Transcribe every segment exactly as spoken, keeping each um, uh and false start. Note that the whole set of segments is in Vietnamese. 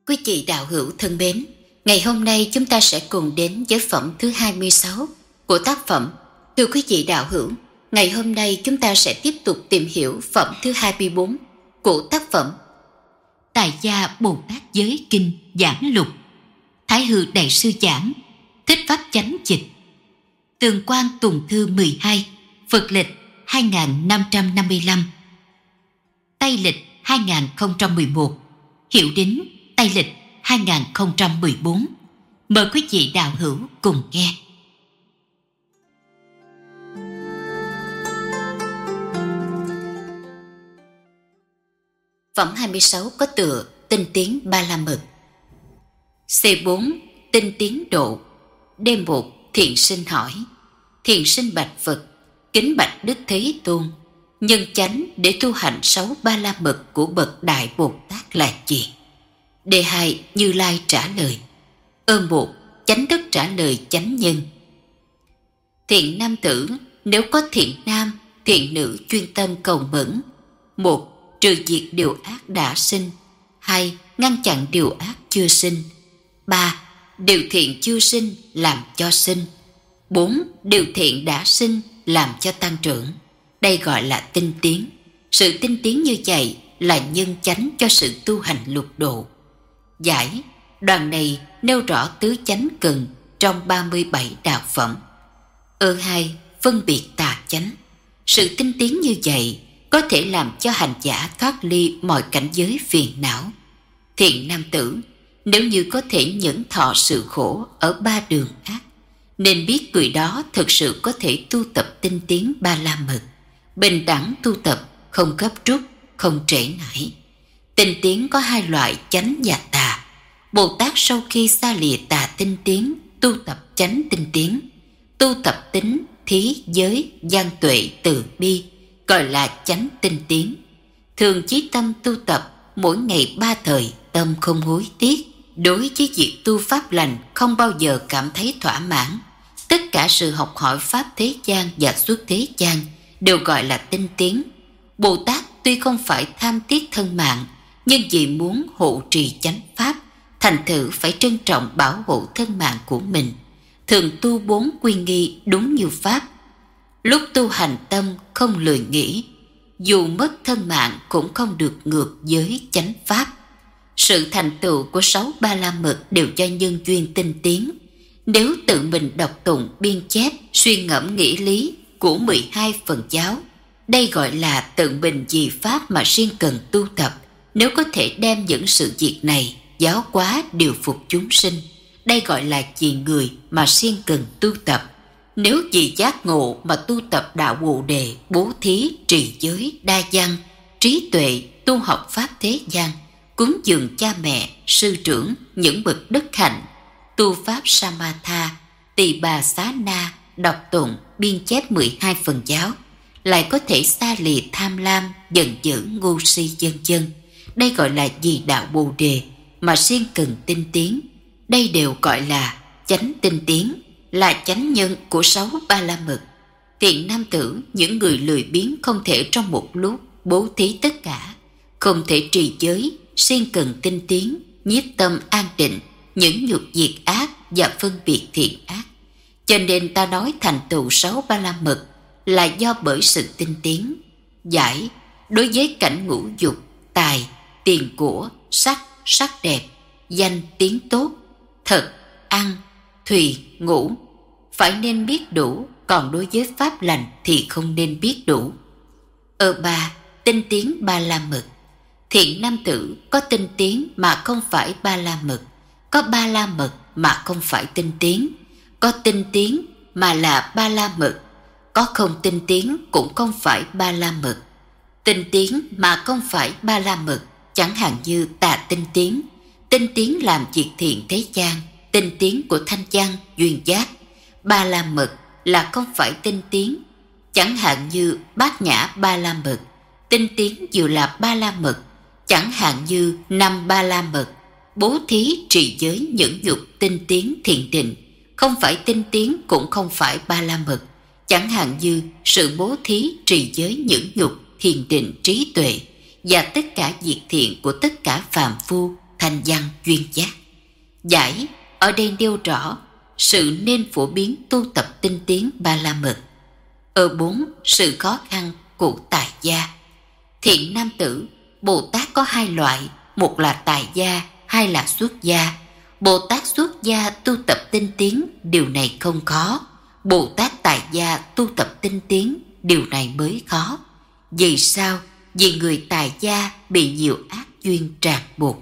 Quý vị đạo hữu thân mến, ngày hôm nay chúng ta sẽ cùng đến với phẩm thứ hai mươi sáu của tác phẩm. Thưa quý vị đạo hữu, ngày hôm nay chúng ta sẽ tiếp tục tìm hiểu phẩm thứ hai mươi bốn của tác phẩm Tài Gia Bồ Tát Giới Kinh Giảng Lục, Thái Hư Đại Sư giảng, Thích Pháp Chánh dịch, Tường Quang Tùng Thư mười hai, Phật lịch hai nghìn năm trăm năm mươi lăm, Tây lịch hai nghìn không trăm mười một, Hiệu Đính Tây lịch hai nghìn không trăm mười bốn. Mời quý vị đạo hữu cùng nghe. Phẩm hai mươi sáu có tựa Tinh Tiến Ba La Mật. C bốn. Tinh Tiến Độ. D một. Thiện sinh hỏi: Thiện sinh bạch Phật, kính bạch Đức Thế Tôn, nhân chánh để tu hành sáu Ba La Mật của bậc Đại Bồ Tát là gì? D hai. Như Lai trả lời: Ơ một. Chánh đức trả lời chánh nhân. Thiện nam tử, nếu có thiện nam, thiện nữ chuyên tâm cầu mẫn: một. Trừ diệt điều ác đã sinh. Hai. Ngăn chặn điều ác chưa sinh. Ba. Điều thiện chưa sinh làm cho sinh. Bốn. Điều thiện đã sinh làm cho tăng trưởng. Đây gọi là tinh tiến. Sự tinh tiến như vậy là nhân chánh cho sự tu hành lục độ. Giải: đoạn này nêu rõ tứ chánh cần trong ba mươi bảy đạo phẩm. Ơ hai. Phân biệt tà chánh. Sự tinh tiến như vậy có thể làm cho hành giả thoát ly mọi cảnh giới phiền não. Thiện nam tử, nếu như có thể nhẫn thọ sự khổ ở ba đường ác, nên biết người đó thực sự có thể tu tập tinh tiến Ba La Mật, bình đẳng tu tập, không gấp rút, không trễ nải. Tinh tiến có hai loại, chánh và tà. Bồ Tát sau khi xa lìa tà tinh tiến, tu tập chánh tinh tiến, tu tập tính, thí, giới, gian tuệ, từ bi, gọi là chánh tinh tiến. Thường chí tâm tu tập, mỗi ngày ba thời, tâm không hối tiếc. Đối với việc tu pháp lành không bao giờ cảm thấy thỏa mãn. Tất cả sự học hỏi pháp thế gian và xuất thế gian đều gọi là tinh tiến. Bồ Tát tuy không phải tham tiếc thân mạng, nhưng vì muốn hộ trì chánh pháp, thành thử phải trân trọng bảo hộ thân mạng của mình, thường tu bốn quy nghi đúng như pháp. Lúc tu hành tâm không lười nghĩ, dù mất thân mạng cũng không được ngược giới chánh pháp. Sự thành tựu của sáu Ba La Mật đều do nhân duyên tinh tiến. Nếu tự mình đọc tụng, biên chép, suy ngẫm nghĩ lý của mười hai phần giáo, đây gọi là tự mình vì pháp mà riêng cần tu tập. Nếu có thể đem những sự việc này giáo hóa điều phục chúng sinh, đây gọi là vì người mà riêng cần tu tập. Nếu vì giác ngộ mà tu tập đạo Bồ Đề, bố thí, trì giới, đa văn, trí tuệ, tu học pháp thế gian, cúng dường cha mẹ, sư trưởng, những bậc đức hạnh, tu pháp Samatha, tỳ bà xá na, đọc tụng, biên chép mười hai phần giáo, lại có thể xa lìa tham lam, giận dữ, ngu si vân vân. Đây gọi là vì đạo Bồ Đề mà riêng cần tinh tiến. Đây đều gọi là chánh tinh tiến, là chánh nhân của sáu Ba La Mật. Thiện nam tử, những người lười biếng không thể trong một lúc bố thí tất cả, không thể trì giới, siêng cần tinh tiến, nhiếp tâm an định, những nhục diệt ác và phân biệt thiện ác. Cho nên ta nói thành tựu sáu Ba La Mật là do bởi sự tinh tiến. Giải: đối với cảnh ngũ dục, tài, tiền của, sắc, sắc đẹp, danh, tiếng tốt, thật, ăn, thùy, ngủ, phải nên biết đủ, còn đối với pháp lành thì không nên biết đủ. Ơ ba. Tinh tiến Ba La Mật. Thiện nam tử, có tinh tiến mà không phải Ba La Mật, có Ba La Mật mà không phải tinh tiến, có tinh tiến mà là Ba La Mật, có không tinh tiến cũng không phải Ba La Mật. Tinh tiến mà không phải Ba La Mật, chẳng hạn như tà tinh tiến, tinh tiến làm việc thiện thế gian, tinh tiến của thanh văn, duyên giác. Ba La Mật là không phải tinh tiến, chẳng hạn như bát nhã Ba La Mật, tinh tiến vừa là Ba La Mật, chẳng hạn như năm Ba La Mật. Bố thí, trì giới, nhẫn nhục, tinh tiến, thiền định, không phải tinh tiến cũng không phải Ba La Mật, chẳng hạn như sự bố thí, trì giới, nhẫn nhục, thiền định, trí tuệ và tất cả việc thiện của tất cả phàm phu thành văn duyên giác. Giải ở đây nêu rõ sự nên phổ biến tu tập tinh tiến Ba La Mật. Ở bốn, sự khó khăn của tài gia. Thiện nam tử, Bồ Tát có hai loại, một là tài gia, hai là xuất gia. Bồ Tát xuất gia tu tập tinh tiến, điều này không khó. Bồ Tát tài gia tu tập tinh tiến, điều này mới khó. Vì sao? Vì người tài gia bị nhiều ác duyên ràng buộc.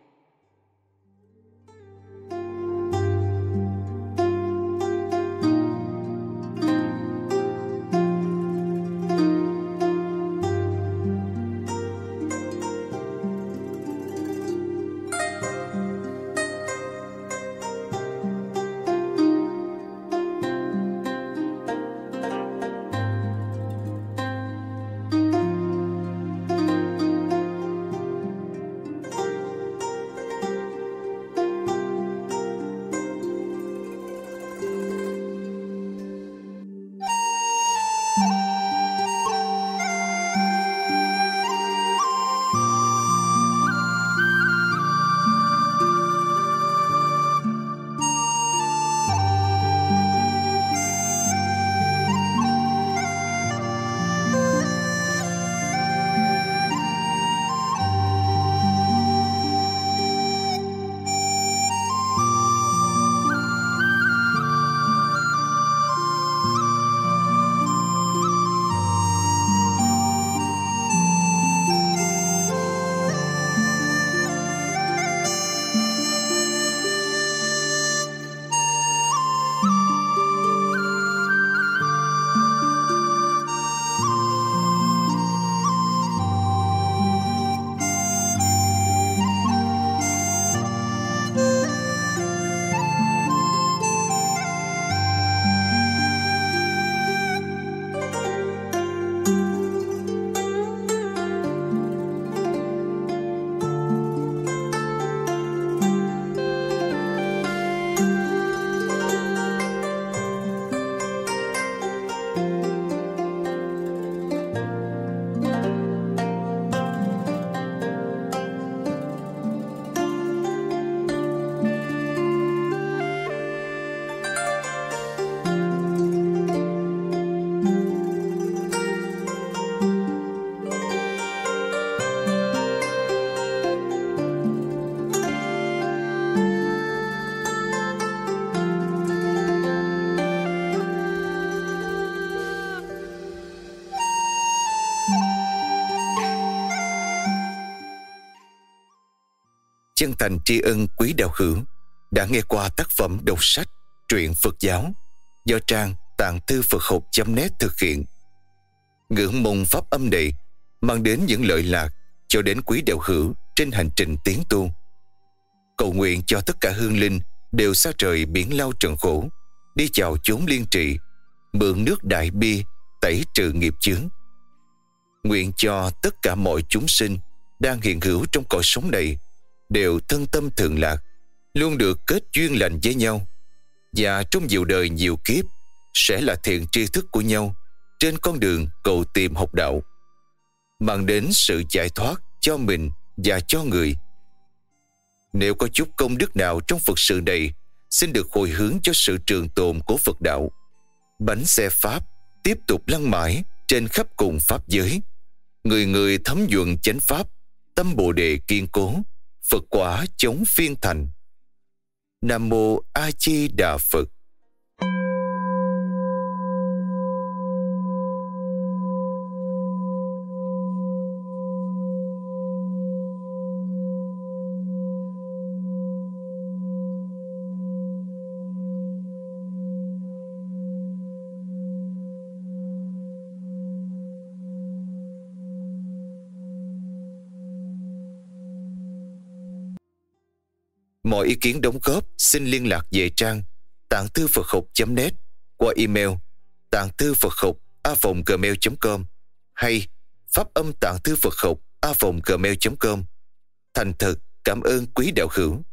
Chân thành tri ân quý đạo hữu đã nghe qua tác phẩm đọc sách truyện Phật giáo do trang tạng thư Phật học chấm net thực hiện. Ngưỡng mong pháp âm này mang đến những lợi lạc cho đến quý đạo hữu trên hành trình tiến tu. Cầu nguyện cho tất cả hương linh đều xa trời biển lao trần khổ, đi chào chốn liên trị, mượn nước đại bi tẩy trừ nghiệp chướng. Nguyện cho tất cả mọi chúng sinh đang hiện hữu trong cõi sống này đều thân tâm thường lạc, luôn được kết duyên lành với nhau, và trong nhiều đời nhiều kiếp sẽ là thiện tri thức của nhau trên con đường cầu tìm học đạo, mang đến sự giải thoát cho mình và cho người. Nếu có chút công đức nào trong Phật sự này, xin được hồi hướng cho sự trường tồn của Phật đạo. Bánh xe Pháp tiếp tục lăn mãi trên khắp cùng Pháp giới. Người người thấm nhuận chánh Pháp, tâm Bồ Đề kiên cố, Phật quả chống phiên thành. Nam Mô A Di Đà Phật. Mọi ý kiến đóng góp xin liên lạc về trang tạng thư Phật học chấm net qua email tạng thư Phật học a vòng gmail chấm com hay pháp âm tạng thư Phật học a vòng gmail chấm com. Thành thật cảm ơn quý đạo hữu.